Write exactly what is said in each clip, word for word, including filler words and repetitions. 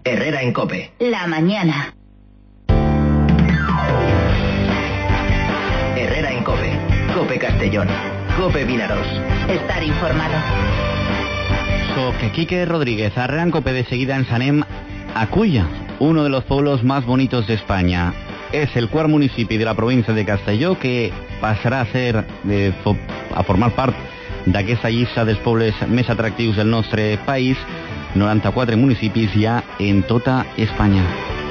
Herrera en COPE. La mañana. Herrera en COPE. COPE Castellón. COPE Vinaros. Estar informado. Soc Quique Rodríguez. Herrera en COPE. De seguida ensanem a Culla, uno de los pueblos más bonitos de España. Es el cuarto municipi de la província de Castelló que passarà a ser de, a formar part d'aquesta llista dels pobles més atractius del nostre país. noranta-quatre municipis hi ha en tota Espanya.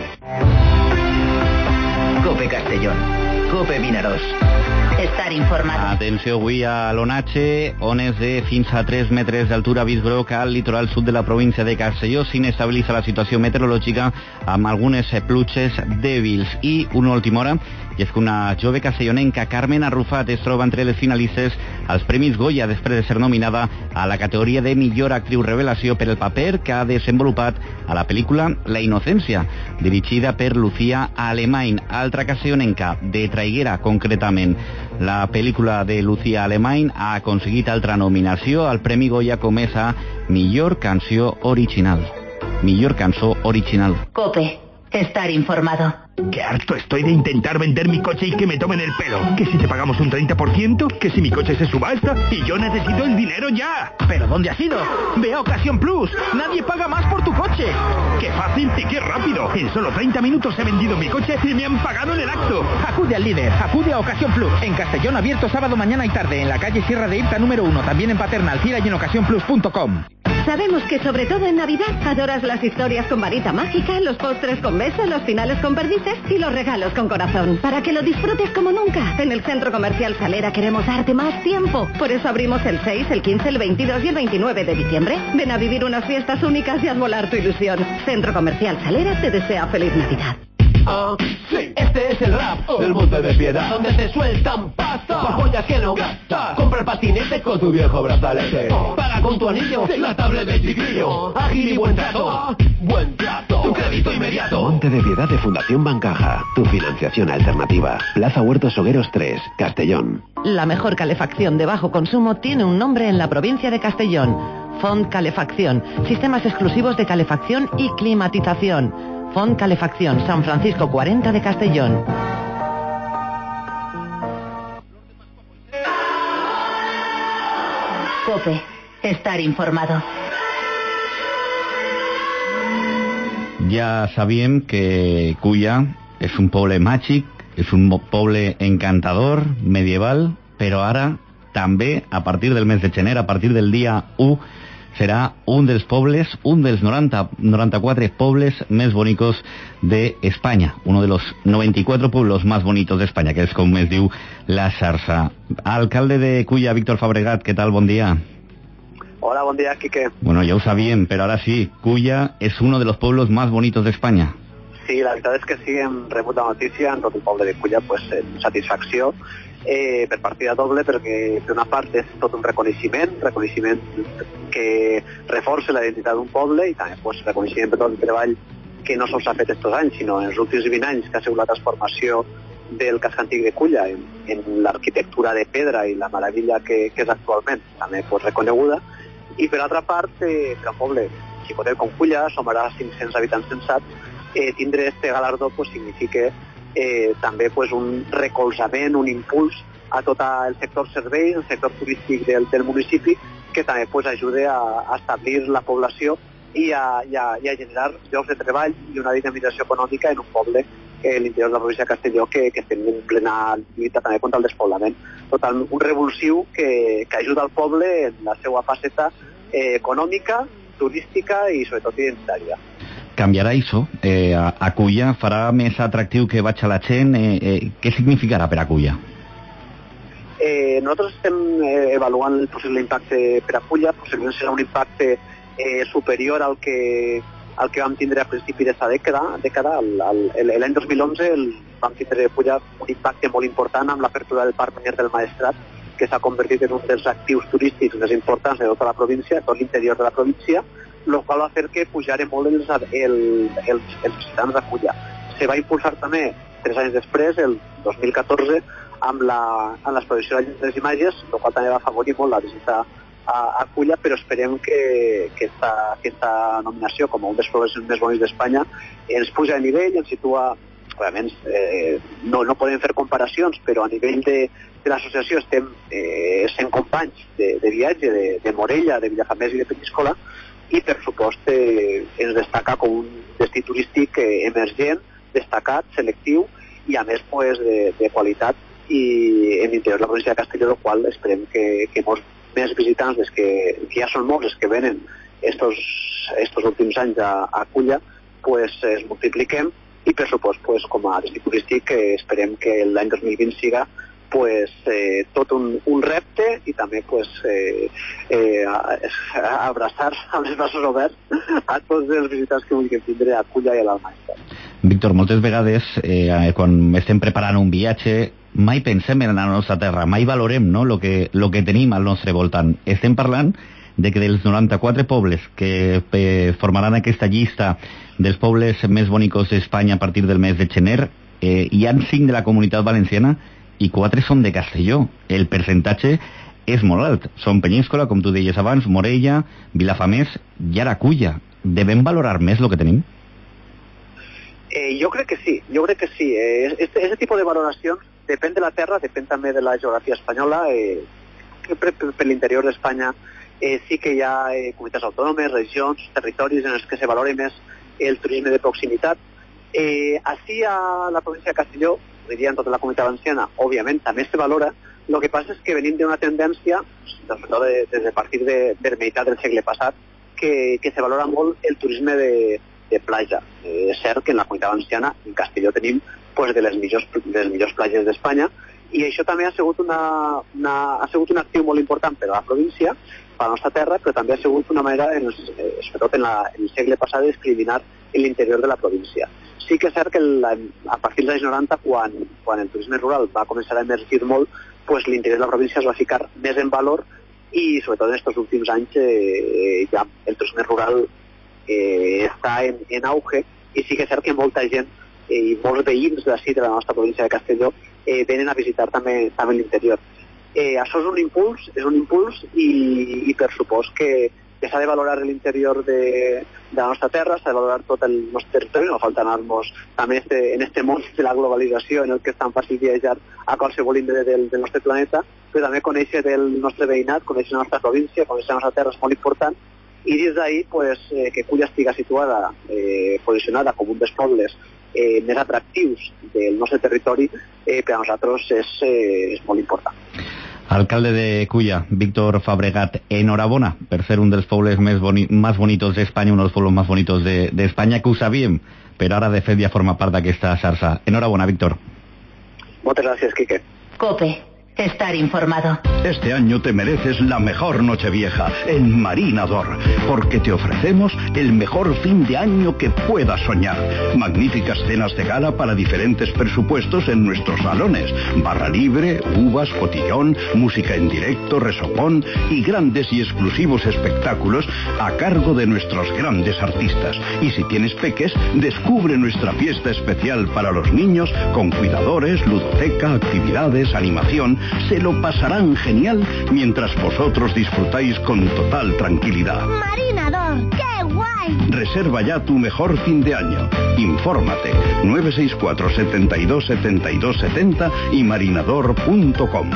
COPE Castellón. COPE Vinaros. Estar informado. Atenció avui a l'Onatge, ones de fins a tres metres d'altura a Visbroc, al litoral sud de la província de Castelló. S'inestabilitza la situació meteorològica amb algunes pluges dèbils. I una última hora, i és que una jove castellonenca, Carmen Arrufat, es troba entre les finalistes als Premis Goya després de ser nominada a la categoria de millor actriu revelació per el paper que ha desenvolupat a la pel·lícula La Inocència, dirigida per Lucía Alemany, altra castellonenca, de Traiguera concretament. La pel·lícula de Lucía Alemany ha aconseguit altra nominació al Premi Goya com és a millor canció original. Millor cançó original. COPE. Estar informado. Qué harto estoy de intentar vender mi coche y que me tomen el pelo. Que si te pagamos un treinta por ciento, que si mi coche se subasta y yo necesito el dinero ya. ¿Pero dónde has ido? Ve a Ocasión Plus. Nadie paga más por tu coche. ¡Qué fácil y qué rápido! En solo treinta minutos he vendido mi coche y me han pagado en el acto. Acude al líder, acude a Ocasión Plus. En Castellón, abierto sábado, mañana y tarde. En la calle Sierra de Irta número uno. También en Paterna, Alcira y en ocasión plus punto com. Sabemos que sobre todo en Navidad adoras las historias con varita mágica, los postres con mesa, los finales con perdices y los regalos con corazón. Para que lo disfrutes como nunca. En el Centro Comercial Salera queremos darte más tiempo. Por eso abrimos el seis, el quince, el veintidós y el veintinueve de diciembre. Ven a vivir unas fiestas únicas y haz volar tu ilusión. Centro Comercial Salera te desea feliz Navidad. Ah, sí, este es el rap oh. del Monte de Piedad, donde te sueltan pasta por joyas que no gastas. Compra el patinete con tu viejo brazalete. Oh. Paga con tu anillo sí. la tablet de chiquillo. Oh. Ágil y buen trato. Oh. Buen trato. Tu crédito inmediato. Monte de Piedad de Fundación Bancaja. Tu financiación alternativa. Plaza Huertos Hogueros tres, Castellón. La mejor calefacción de bajo consumo tiene un nombre en la provincia de Castellón. Font Calefacción. Sistemas exclusivos de calefacción y climatización. Font Calefacción, San Francisco cuarenta de Castellón. COPE. Estar informado. Ja sabíem que Culla és un poble màgic, és un poble encantador, medieval, però ara també, a partir del mes de gener, a partir del dia u, serà un dels pobles, un dels noranta, noranta-quatre pobles més bonitos de España, uno de los noventa y cuatro pueblos más bonitos de España, que es com es diu la Xarxa. Alcalde de Culla, Víctor Fabregat, ¿qué tal? Bon dia. Hola, bon dia, Quique. Bueno, ya lo sabíem, pero ahora sí, Culla es uno de los pueblos más bonitos de España. Sí, la veritat és que sí, hem rebut la notícia en tot el poble de Culla, pues, en satisfacció, eh, per partida doble, perquè per una part és tot un reconeixement, reconeixement que reforça la identitat d'un poble i també pues, reconeixement per tot el treball que no sols s'ha fet estos anys, sinó en els últims vint anys que ha sigut la transformació del casc antic de Culla en, en l'arquitectura de pedra i la meravella que, que és actualment, també pues, reconeguda. I per altra part, eh, per un poble xicotet com Culla, som ara cinc-cents habitants censats, eh, tindre este galardó pues, significa eh, també pues, un recolzament, un impuls a tot el sector serveis, el sector turístic del, del municipi, que també pues, ajuda a, a establir la població i a, i, a, i a generar llocs de treball i una dinamització econòmica en un poble, eh, l'interior de la província de Castelló, que, que estem en plena lluita també contra el despoblament. Total, un revulsiu que, que ajuda al poble en la seva faceta eh, econòmica, turística i sobretot identitària. Canviarà això? Eh, a, a Culla farà més atractiu que vaig a la gent? Eh, eh, què significarà per a Culla? Eh, nosaltres estem eh, avaluant el possible impacte per a Culla, possiblement serà un impacte eh, superior al que, al que vam tindre a principi d'aquesta dècada. dècada l'any dos mil onze el, vam tindre a Culla un impacte molt important amb l'apertura del Parc Miner del Maestrat, que s'ha convertit en un dels actius turístics més importants de tota la província, tot l'interior de la província, el qual va fer que pujara molt els, el, els, els ciutadans de Culla. Se va impulsar també, tres anys després, el dos mil catorze, amb la, amb l'exposició de les imatges, el qual també va afavorir molt la visita a, a Culla, però esperem que, que, esta, que esta nominació com un dels pobles més bonics d'Espanya ens puja a nivell, ens situa, realment eh, no, no podem fer comparacions, però a nivell de, de l'associació estem eh, cent companys de, de viatge de, de Morella, de Vilafamés i de Penyíscola, i per supost eh, ens destaca com un destí turístic eh, emergent, destacat, selectiu i a més pues, de, de qualitat i en l'interior de la província de Castelló, el qual esperem que, que molts més visitants, des que, que ja són molts els que venen estos, estos últims anys a, a Culla, pues, es multipliquem i per supost pues, com a destí turístic eh, esperem que l'any dos mil vint siga pues, eh, tot un, un repte i també pues, eh, eh, a, a abraçar amb els braços oberts a tots els visitants que vulguin tindre a Culla i a l'Almaister. Víctor, moltes vegades eh, quan estem preparant un viatge mai pensem en la nostra terra, mai valorem no, lo que, lo que tenim al nostre voltant. Estem parlant de que dels noranta-quatre pobles que eh, formaran aquesta llista dels pobles més bonicos d'Espanya a partir del mes de gener, eh, hi ha cinc de la Comunitat Valenciana i quatre són de Castelló. El percentatge és molt alt. Són Penyíscola, com tu deies abans, Morella, Vilafamés i ara Culla. Devem valorar més el que tenim? Eh, jo crec que sí, jo crec que sí. Eh, este, este tipus de valoracions depèn de la terra, depèn també de la geografia espanyola. Eh, per, per, per l'interior d'Espanya eh, sí que hi ha eh, comunitats autònomes, regions, territoris en els que se valora més el turisme de proximitat. Eh, així a la província de Castelló, diria en tota la comunitat valenciana, òbviament també se valora. El que passa és que venim d'una tendència, sobretot de, des de partir de, de la meitat del segle passat, que, que se valora molt el turisme de, de platja. Eh, és cert que en la comunitat valenciana, en Castelló, tenim pues, de, les millors, de les millors platges d'Espanya, i això també ha sigut, una, una, ha sigut un actiu molt important per a la província, per a la nostra terra, però també ha sigut una manera, en els, eh, sobretot en, la, en el segle passat, de discriminar l'interior de la província. Sí que és cert que la, a partir dels anys noranta, quan, quan el turisme rural va començar a emergir molt, pues, l'interior de la província es va ficar més en valor i sobretot en aquests últims anys eh, ja el turisme rural eh, està en, en auge i sí que és cert que molta gent eh, i molts veïns d'ací de la nostra província de Castelló eh, venen a visitar també, també l'interior. Eh, això és un impuls, és un impuls i, i per supost que, que s'ha de valorar l'interior de, de la nostra terra, s'ha de valorar tot el nostre territori, no falta anar-nos també este, en este món de la globalització en el que és tan fàcil viatjar a qualsevol indret del, del nostre planeta, però també conèixer del nostre veïnat, conèixer la nostra província, conèixer la nostra terra és molt important i des d'ahir pues, eh, que Culla estiga situada, eh, posicionada com un dels pobles eh, més atractius del nostre territori, eh, per a nosaltres és, eh, és molt important. Alcalde de Culla, Víctor Fabregat, enhorabona per ser un dels pobles més, boni més bonitos d'Espanya, un dels pobles més bonitos d'Espanya, de, que ho sabíem, però ara de fet ja forma part d'aquesta xarxa. Enhorabona, Víctor. Moltes gràcies, Quique. COPE. Estar informado. Este año te mereces la mejor Nochevieja en Marinador, porque te ofrecemos el mejor fin de año que puedas soñar. Magníficas cenas de gala para diferentes presupuestos en nuestros salones. Barra libre, uvas, cotillón, música en directo, resopón y grandes y exclusivos espectáculos a cargo de nuestros grandes artistas. Y si tienes peques, descubre nuestra fiesta especial para los niños con cuidadores, ludoteca, actividades, animación. Se lo pasarán genial mientras vosotros disfrutáis con total tranquilidad. Marinador, ¡qué guay! Reserva ya tu mejor fin de año. Infórmate nueve seis cuatro, setenta y dos, setenta y dos, setenta y marinador punto com.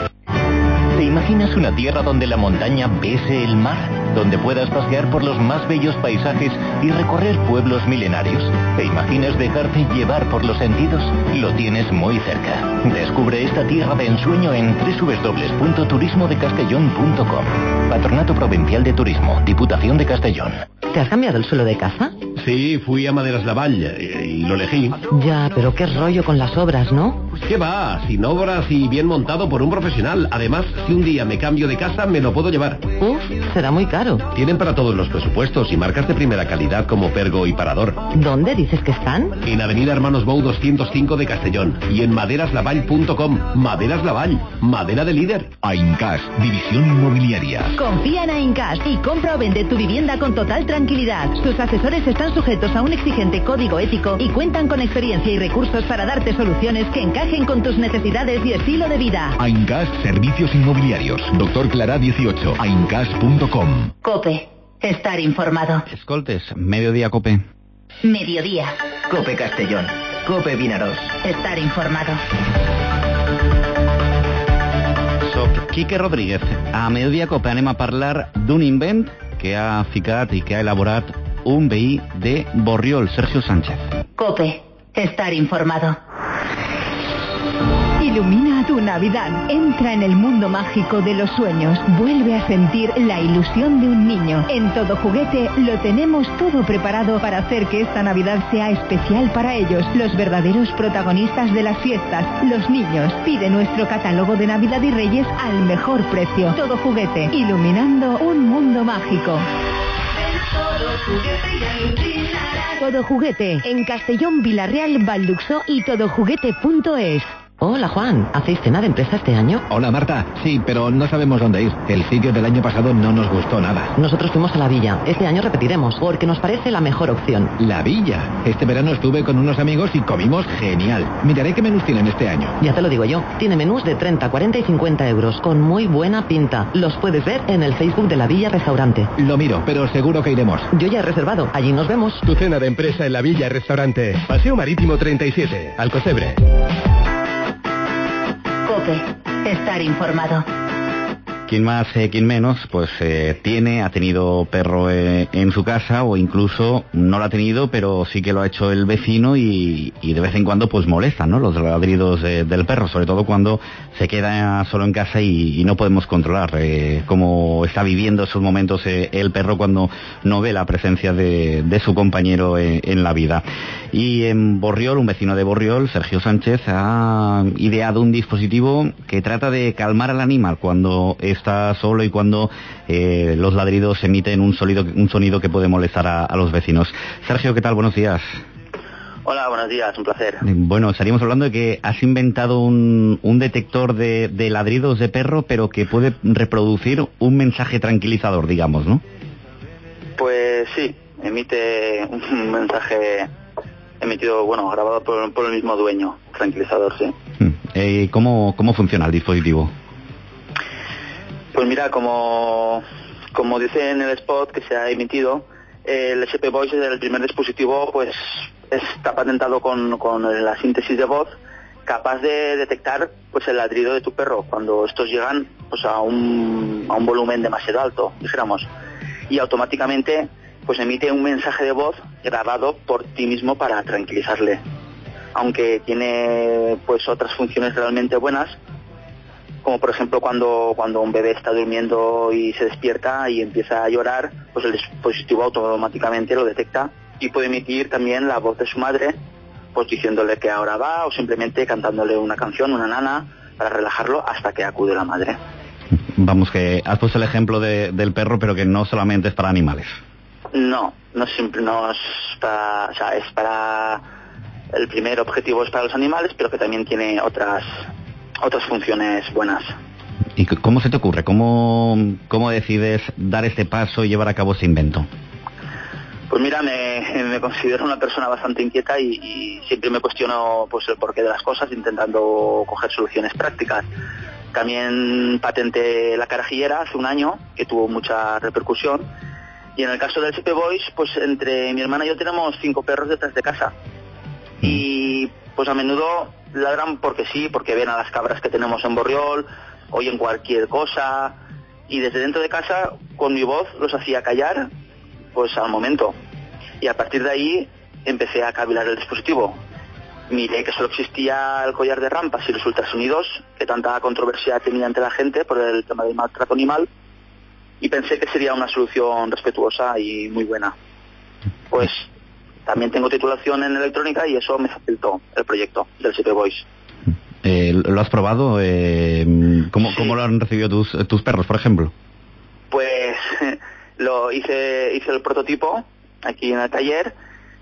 ¿Te imaginas una tierra donde la montaña bese el mar? Donde puedas pasear por los más bellos paisajes y recorrer pueblos milenarios. ¿Te imaginas dejarte llevar por los sentidos? Lo tienes muy cerca. Descubre esta tierra de ensueño en doble u doble u doble u punto turismo de castellón punto com. Patronato Provincial de Turismo, Diputación de Castellón. ¿Te has cambiado el suelo de casa? Sí, fui a Maderas Lavall y, y lo elegí. Ya, pero qué rollo con las obras, ¿no? ¿Qué va? Sin obras y bien montado por un profesional. Además, si un día me cambio de casa, me lo puedo llevar. Uf, será muy caro. Tienen para todos los presupuestos y marcas de primera calidad como Pergo y Parador. ¿Dónde dices que están? En Avenida Hermanos Bou doscientos cinco de Castellón y en maderas lavall punto com. Maderas Lavall, madera de líder. Aincas, división inmobiliaria. Confía en Aincas y compra o vende tu vivienda con total tranquilidad. Sus asesores están sujetos a un exigente código ético y cuentan con experiencia y recursos para darte soluciones que encajen encajen con tus necesidades y estilo de vida. Aincas Servicios Inmobiliarios. Doctor Clará dieciocho. aincas punto com. COPE. Estar informado. Escoltes, Mediodía Cope. Mediodía. Cope Castellón. Cope Vinaros. Estar informado. Soc Quique Rodríguez. A Mediodía Cope anem a parlar d'un invent que ha ficat i que ha elaborat un veí de Borriol, Sergio Sánchez. COPE. Estar informado. Ilumina tu Navidad. Entra en el mundo mágico de los sueños. Vuelve a sentir la ilusión de un niño. En Todo Juguete lo tenemos todo preparado para hacer que esta Navidad sea especial para ellos, los verdaderos protagonistas de las fiestas, los niños. Pide nuestro catálogo de Navidad y Reyes al mejor precio. Todo Juguete, iluminando un mundo mágico. Todo Juguete, en Castellón, Villarreal, Valduxó y todojuguete punto es. Hola Juan, ¿hacéis cena de empresa este año? Hola Marta, sí, pero no sabemos dónde ir. El sitio del año pasado no nos gustó nada. Nosotros fuimos a La Villa. Este año repetiremos, porque nos parece la mejor opción. La Villa. Este verano estuve con unos amigos y comimos genial. Miraré qué menús tienen este año. Ya te lo digo yo. Tiene menús de treinta, cuarenta y cincuenta euros, con muy buena pinta. Los puedes ver en el Facebook de La Villa Restaurante. Lo miro, pero seguro que iremos. Yo ya he reservado. Allí nos vemos. Tu cena de empresa en La Villa Restaurante. Paseo Marítimo treinta y siete, Alcocebre. COPE. Estar informado. Quien más, eh, quien menos, pues eh, tiene, ha tenido perro eh, en su casa, o incluso no lo ha tenido, pero sí que lo ha hecho el vecino, y, y de vez en cuando pues molestan, ¿no?, los ladridos eh, del perro, sobre todo cuando se queda solo en casa y, y no podemos controlar eh, cómo está viviendo esos momentos eh, el perro cuando no ve la presencia de, de su compañero eh, en la vida. Y en Borriol, un vecino de Borriol, Sergio Sánchez, ha ideado un dispositivo que trata de calmar al animal cuando está solo y cuando eh, los ladridos emiten un sonido, un sonido que puede molestar a, a los vecinos. Sergio, ¿qué tal? Buenos días. Hola, buenos días, un placer. Bueno, estaríamos hablando de que has inventado un, un detector de, de ladridos de perro, pero que puede reproducir un mensaje tranquilizador, digamos, ¿no? Pues sí, emite un mensaje emitido, bueno, grabado por, por el mismo dueño, tranquilizador, sí. Eh, ¿cómo, ¿Cómo funciona el dispositivo? Pues mira, como, como dice en el spot que se ha emitido, el S P Voice es el primer dispositivo, pues está patentado con, con la síntesis de voz, capaz de detectar pues el ladrido de tu perro cuando estos llegan pues a un, a un volumen demasiado alto, dijéramos, y automáticamente pues emite un mensaje de voz grabado por ti mismo para tranquilizarle. Aunque tiene pues otras funciones realmente buenas, como por ejemplo cuando, cuando un bebé está durmiendo y se despierta y empieza a llorar, pues el dispositivo automáticamente lo detecta y puede emitir también la voz de su madre, pues diciéndole que ahora va, o simplemente cantándole una canción, una nana, para relajarlo hasta que acude la madre. Vamos, que has puesto el ejemplo de, del perro, pero que no solamente es para animales. No, no siempre no es para, o sea, es para, el primer objetivo es para los animales, pero que también tiene otras otras funciones buenas. ¿Y cómo se te ocurre? ¿Cómo, cómo decides dar este paso y llevar a cabo ese invento? Pues mira, me, me considero una persona bastante inquieta y, y siempre me cuestiono pues el porqué de las cosas, intentando coger soluciones prácticas. También patenté la carajillera hace un año, que tuvo mucha repercusión. Y en el caso del S P Voice, pues entre mi hermana y yo tenemos cinco perros detrás de casa. Y pues a menudo ladran porque sí, porque ven a las cabras que tenemos en Borriol, oyen cualquier cosa, y desde dentro de casa, con mi voz, los hacía callar, pues al momento. Y a partir de ahí empecé a cavilar el dispositivo. Miré que solo existía el collar de rampas y los ultrasonidos, que tanta controversia tenía entre la gente por el tema del maltrato animal, y pensé que sería una solución respetuosa y muy buena. Pues también tengo titulación en electrónica y eso me facilitó el proyecto del S P Voice. Eh, ¿Lo has probado? Eh, ¿cómo, sí. ¿Cómo lo han recibido tus, tus perros, por ejemplo? Pues lo hice, hice el prototipo aquí en el taller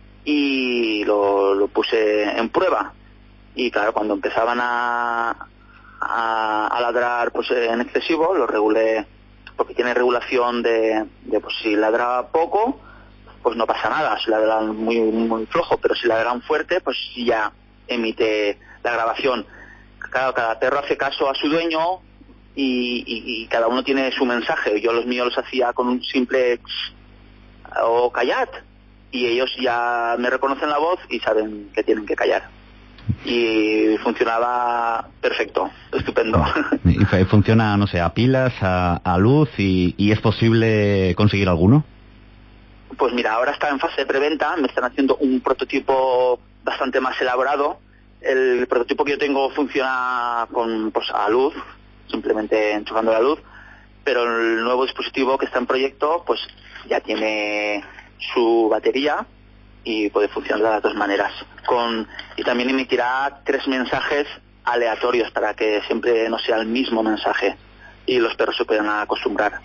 y lo, lo puse en prueba. Y claro, cuando empezaban a, a, a ladrar pues en excesivo, lo regulé, porque tiene regulación de, de pues si ladra poco, pues no pasa nada, si ladran muy, muy flojo, pero si ladran fuerte, pues ya emite la grabación. claro, cada perro hace caso a su dueño y, y, y cada uno tiene su mensaje. Yo los míos los hacía con un simple o callad y ellos ya me reconocen la voz y saben que tienen que callar. Y funcionaba perfecto, estupendo. ¿Y funciona, no sé, a pilas, a, a luz y, y es posible conseguir alguno? Pues mira, ahora está en fase de preventa, me están haciendo un prototipo bastante más elaborado. El prototipo que yo tengo funciona con, pues, a luz, simplemente enchufando la luz, pero el nuevo dispositivo que está en proyecto pues ya tiene su batería y puede funcionar de las dos maneras. Con, y también emitirá tres mensajes aleatorios para que siempre no sea el mismo mensaje y los perros se puedan acostumbrar.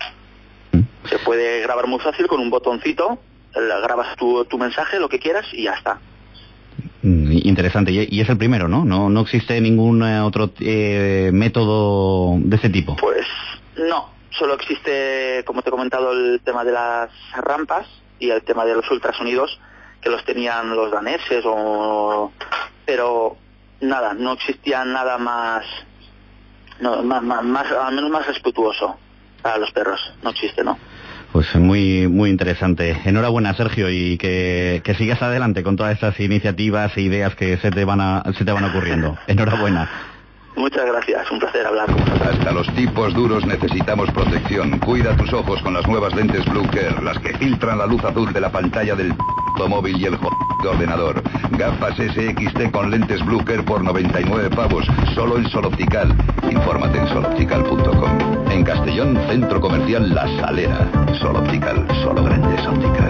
Se puede grabar muy fácil con un botoncito, grabas tu, tu mensaje, lo que quieras y ya está. Interesante, y es el primero, ¿no? No, no existe ningún eh, otro eh, método de ese tipo. Pues no, solo existe, como te he comentado, el tema de las rampas y el tema de los ultrasonidos, que los tenían los daneses, o pero nada, no existía nada más, no, más, más, más, al menos más respetuoso para los perros, no existe, ¿no? Pues muy muy interesante. Enhorabuena, Sergio, y que, que sigas adelante con todas estas iniciativas e ideas que se te van a, se te van ocurriendo. Enhorabuena. Muchas gracias, un placer hablar con vosotros. Hasta los tipos duros necesitamos protección. Cuida tus ojos con las nuevas lentes Blue Care, las que filtran la luz azul de la pantalla del móvil y el ordenador. Gafas S X T con lentes Blue Care por noventa y nueve pavos, solo en Sol Optical. Infórmate en sol optical punto com. En Castellón, Centro Comercial La Salera. Sol Optical, solo grandes ópticas.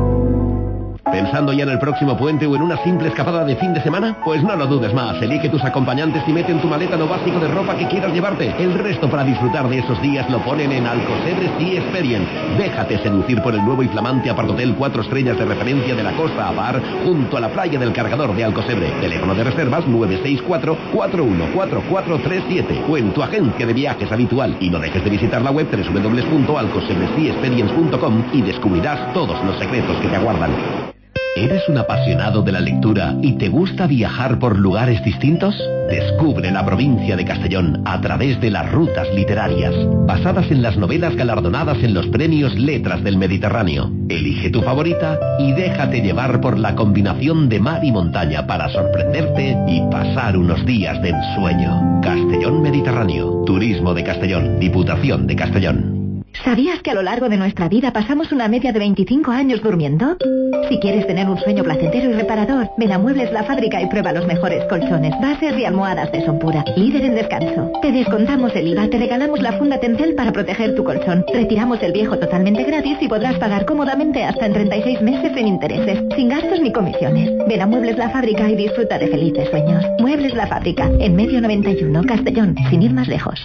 ¿Pensando ya en el próximo puente o en una simple escapada de fin de semana? Pues no lo dudes más, elige tus acompañantes y mete en tu maleta lo básico de ropa que quieras llevarte. El resto para disfrutar de esos días lo ponen en Alcosebre Sea Experience. Déjate seducir por el nuevo y flamante apartotel cuatro estrellas de referencia de la Costa a Bar, junto a la playa del Cargador de Alcosebre. Teléfono de reservas nueve seis cuatro, cuatro uno cuatro cuatro tres siete o en tu agencia de viajes habitual. Y no dejes de visitar la web doble u doble u doble u punto alcosebre sea experience punto com y descubrirás todos los secretos que te aguardan. ¿Eres un apasionado de la lectura y te gusta viajar por lugares distintos? Descubre la provincia de Castellón a través de las rutas literarias, basadas en las novelas galardonadas en los premios Letras del Mediterráneo. Elige tu favorita y déjate llevar por la combinación de mar y montaña para sorprenderte y pasar unos días de ensueño. Castellón Mediterráneo, Turismo de Castellón, Diputación de Castellón. ¿Sabías que a lo largo de nuestra vida pasamos una media de veinticinco años durmiendo? Si quieres tener un sueño placentero y reparador, ven a Muebles La Fábrica y prueba los mejores colchones, bases y almohadas de Sonpura, líder en descanso. Te descontamos el I V A, te regalamos la funda Tencel para proteger tu colchón. Retiramos el viejo totalmente gratis y podrás pagar cómodamente hasta en treinta y seis meses sin intereses, sin gastos ni comisiones. Ven a Muebles La Fábrica y disfruta de felices sueños. Muebles La Fábrica, en Medio noventa y uno, Castellón, sin ir más lejos.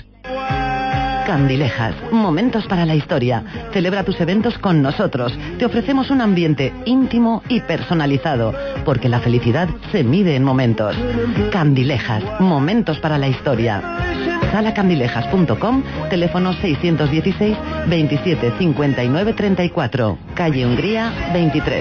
Candilejas, momentos para la historia. Celebra tus eventos con nosotros. Te ofrecemos un ambiente íntimo y personalizado, porque la felicidad se mide en momentos. Candilejas, momentos para la historia. sala candilejas punto com, teléfono seiscientos dieciséis, veintisiete cincuenta y nueve treinta y cuatro, calle Hungría veintitrés.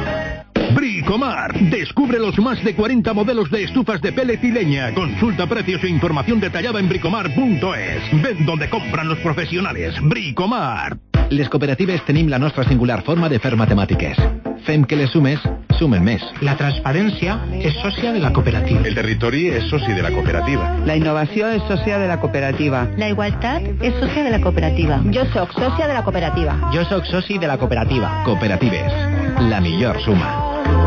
Bricomar. Descubre los más de cuarenta modelos de estufas de pellet y leña. Consulta precios e información detallada en bricomar punto es. Ven donde compran los profesionales. Bricomar. Les cooperatives tenim la nostra singular forma de fer matemàtiques. Fem que les sumes sumen més. La transparència és sòcia de la cooperativa. El territori és soci de la cooperativa. La innovació és sòcia de la cooperativa. La igualtat és sòcia de la cooperativa. Jo sóc sòcia de la cooperativa. Jo sóc soci de la cooperativa. Cooperatives, la millor suma.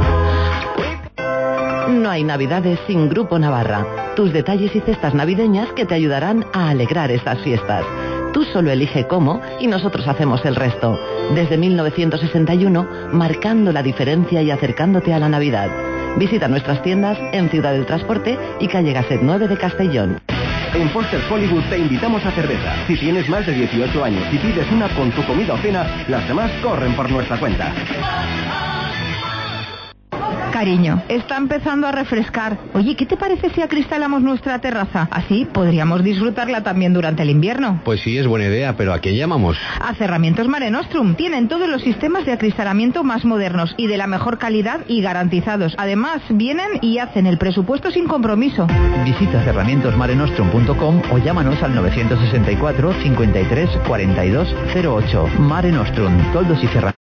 No hay navidades sin Grupo Navarra. Tus detalles y cestas navideñas que te ayudarán a alegrar estas fiestas. Tú solo elige cómo y nosotros hacemos el resto. Desde mil novecientos sesenta y uno, marcando la diferencia y acercándote a la Navidad. Visita nuestras tiendas en Ciudad del Transporte y calle Gasset nueve de Castellón. En Foster's Hollywood te invitamos a cerveza. Si tienes más de dieciocho años y pides una con tu comida o cena, las demás corren por nuestra cuenta. Cariño, está empezando a refrescar. Oye, ¿qué te parece si acristalamos nuestra terraza? Así podríamos disfrutarla también durante el invierno. Pues sí, es buena idea, pero ¿a quién llamamos? A Cerramientos Mare Nostrum. Tienen todos los sistemas de acristalamiento más modernos y de la mejor calidad y garantizados. Además, vienen y hacen el presupuesto sin compromiso. Visita cerramientos mare nostrum punto com o llámanos al novecientos sesenta y cuatro cincuenta y tres cuarenta y dos cero ocho. Mare Nostrum, toldos y cerramientos.